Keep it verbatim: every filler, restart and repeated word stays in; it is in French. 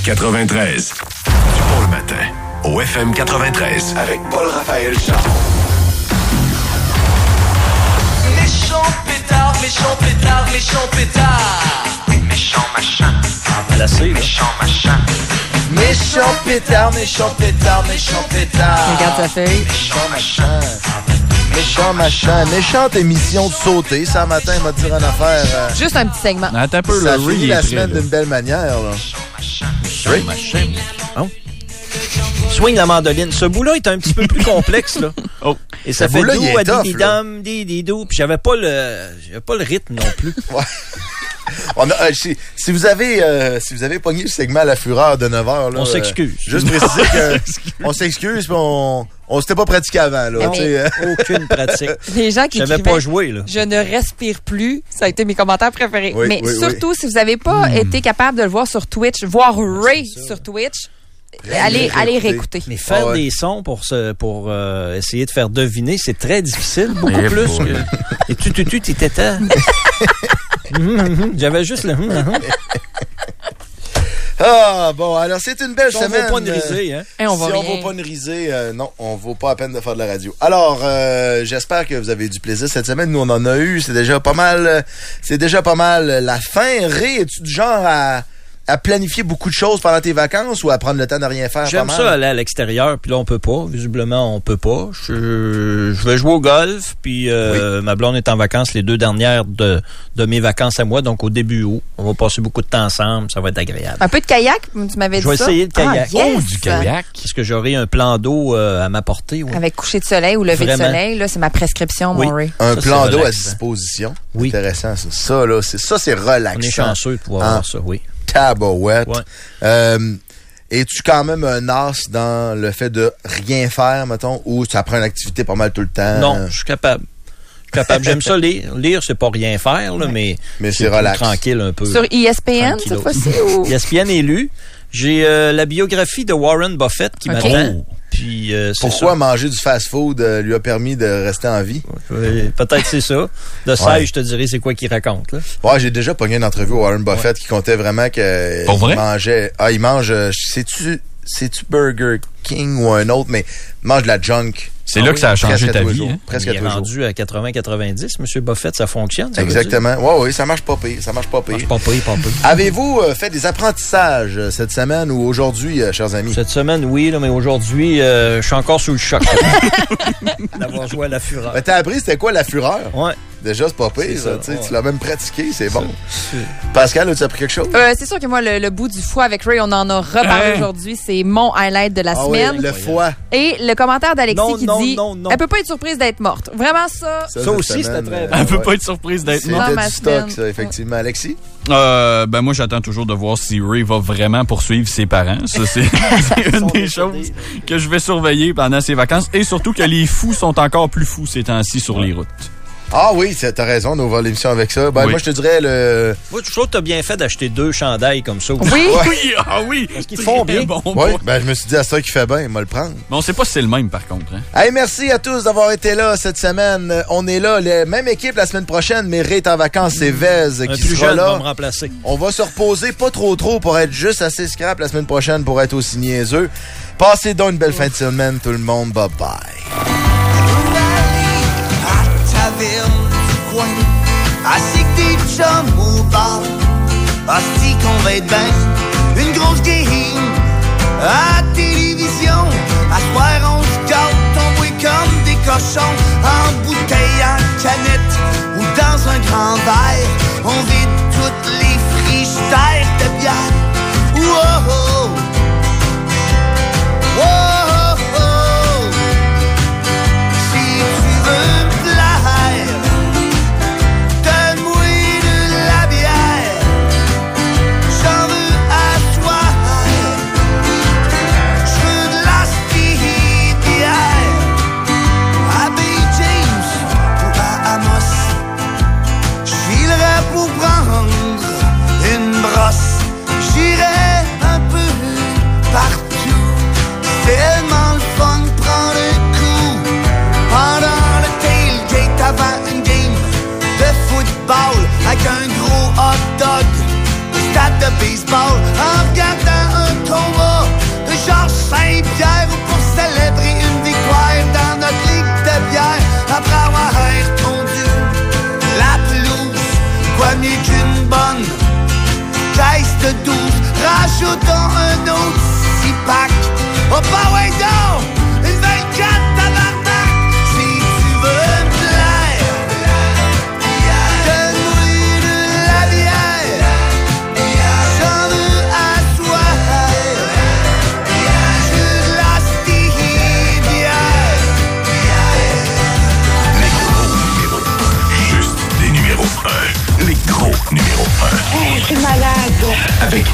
quatre-vingt-treize. Du bon le matin, au F M quatre-vingt-treize, avec Paul-Raphaël Charles. Méchant pétard, méchant pétard, méchant pétard. Méchant machin. Ah, placé, méchant machin. Méchant pétard, méchant pétard, méchant pétard. Regarde sa feuille. Méchant machin. Méchant machin. Méchante émission de sauter. Ça, matin, il m'a dit une affaire. Euh, Juste un petit segment. Attends un peu, ça le finit Ray la est prêt, semaine là. d'une belle manière. Là. Méchant machin. Oh. Swing la mandoline. Ce bout-là est un petit peu plus complexe, là. Oh. Et ça Ce fait bout-là, dou il est à tough, di dam di di do. Puis j'avais pas le j'avais pas le rythme non plus. Ouais. On a, euh, si, si vous avez euh, si vous avez pogné le segment à la fureur de neuf heures, là, On s'excuse. Euh, juste préciser que on s'excuse, puis on on s'était pas pratiqué avant là. Ah, tu sais, euh. Aucune pratique. Les gens qui J'avais écrivaient, pas joué, là. je ne respire plus, ça a été mes commentaires préférés. Oui, Mais oui, surtout, si vous n'avez pas été capable de le voir sur Twitch, voir Ray sur Twitch, allez, allez réécouter. Mais faire Ah ouais. des sons pour se, pour euh, essayer de faire deviner, c'est très difficile, beaucoup Eh plus boy. que. Et tu tu tu t'étais temps. J'avais juste le. Ah bon, alors c'est une belle On semaine. va pas une risée, hein. Et on va si on rien. vaut pas une risée, euh, non, on vaut pas la peine de faire de la radio. Alors, euh, j'espère que vous avez eu du plaisir cette semaine. Nous, on en a eu. C'est déjà pas mal. euh, C'est déjà pas mal la fin. Ré, es-tu du genre à, à planifier beaucoup de choses pendant tes vacances ou à prendre le temps de rien faire? J'aime pas ça mal? aller à l'extérieur, puis là on peut pas. Visiblement on peut pas. Je, je vais jouer au golf, puis euh, ma blonde est en vacances les deux dernières de, de mes vacances à moi, donc au début août. On va passer beaucoup de temps ensemble, ça va être agréable. Un peu de kayak, tu m'avais dit Je vais ça. essayer le kayak. Ah, yes! Oh, du kayak. Parce que j'aurai un plan d'eau euh, à m'apporter. Oui. Avec coucher de soleil ou lever Vraiment. de soleil, là, c'est ma prescription, Oui. mon Ray. Un Ça, plan c'est d'eau à relaxant. disposition. Oui. Intéressant, ça. Ça, là, c'est, ça, c'est relaxant. On est chanceux de pouvoir Hein? avoir ça, oui. Tabarouette. Ouais. Euh, es-tu quand même un as dans le fait de rien faire, mettons, ou ça prend une activité pas mal tout le temps? Non, je suis capable. Je suis capable. J'aime ça lire. Lire, c'est pas rien faire, là, mais, Mais c'est plus relax. tranquille un peu. Sur E S P N, Tranquillo. cette fois-ci? Ou... E S P N est lu. J'ai euh, la biographie de Warren Buffett qui Ok. m'attend. Puis euh, c'est Pourquoi ça. manger du fast-food euh, lui a permis de rester en vie? Euh, Peut-être c'est ça. De ça, Ouais. je te dirais c'est quoi qu'il raconte. Là. Ouais, j'ai déjà pogné une entrevue à Warren Buffett qui comptait vraiment que Pour vrai? il mangeait. Ah, il mange. euh, sais-tu, sais-tu Burger King ou un autre, mais il mange de la junk. C'est Ah là oui, que ça a changé presque à ta tous les vie. jours. Hein? Presque Il à est tous les jours. rendu à quatre-vingts quatre-vingt-dix. Monsieur Buffett, ça fonctionne. Ça veut Exactement. Ouais, oui, ça marche pas pire. Ça marche pas dire? pire. Marche pas pire, pas pire. Avez-vous euh, fait des apprentissages euh, cette semaine ou aujourd'hui, euh, chers amis? Cette semaine, oui, là, mais aujourd'hui, euh, je suis encore sous le choc. D'avoir joué à la fureur. Ben, t'as appris c'était quoi la fureur? Ouais. Déjà, c'est pas pire. C'est ça, ça, tu sais, ouais. Tu l'as même pratiqué, c'est bon. C'est- Pascal, as-tu appris quelque chose? Euh, c'est sûr que moi, le, le bout du foie avec Ray, on en a reparlé Hein? aujourd'hui. C'est mon highlight de la Ah oui, semaine. le foie. Et le commentaire d'Alexis Non, qui non, dit non, non. elle peut pas être surprise d'être morte. Vraiment ça. Ça cette aussi, semaine, c'était très euh, bon. Elle peut ouais. pas être surprise d'être C'était morte. Dans ma du stock, semaine. ça, effectivement. Alexis? Euh, ben moi, j'attends toujours de voir si Ray va vraiment poursuivre ses parents. Ça, c'est c'est une sont des décédés. choses que je vais surveiller pendant ses vacances. Et surtout que les fous sont encore plus fous ces temps-ci sur les routes. Ah oui, c'est- t'as raison, on ouvre l'émission avec ça. Ben, Oui. moi, je te dirais le... Moi, je trouve que t'as bien fait d'acheter deux chandails comme ça. Oui. Oui, ah oui! Parce qu'ils font bien. Bon, Oui, bon. ben, je me suis dit à ça qui fait bien, il va le prendre. Mais on sait pas si c'est le même, par contre. Hein? Hey, merci à tous d'avoir été là cette semaine. Euh, On est là, la même équipe la semaine prochaine, mais Ray est en vacances, c'est Vez Un qui plus sera jeune va là. me remplacer. On va se reposer pas trop trop pour être juste assez scrap la semaine prochaine pour être aussi niaiseux. Passez donc une belle fin de semaine, tout le monde. Bye bye. À taverne du coin, assis que des chums au bar. Hostie qu'on va être ben, une grosse game à télévision. À soir on se gâte, on boit comme des cochons. En bouteille, en canette ou dans un grand verre. On vide toutes les frigidaires de bière. Wow, oh. Wow, oh. Si tu veux me plaire, donne-moi de la bière. J'en veux à toi. Je veux de la bière. À B. James ou à Amos, j'filerais pour prendre une brosse. J'irais un peu partout. C'est tellement le fun de prendre un coup pendant le tailgate avant une game de football avec un gros hot dog au stade de baseball en regardant un nous autant un autre six pack. Oh, bah ouais, donc!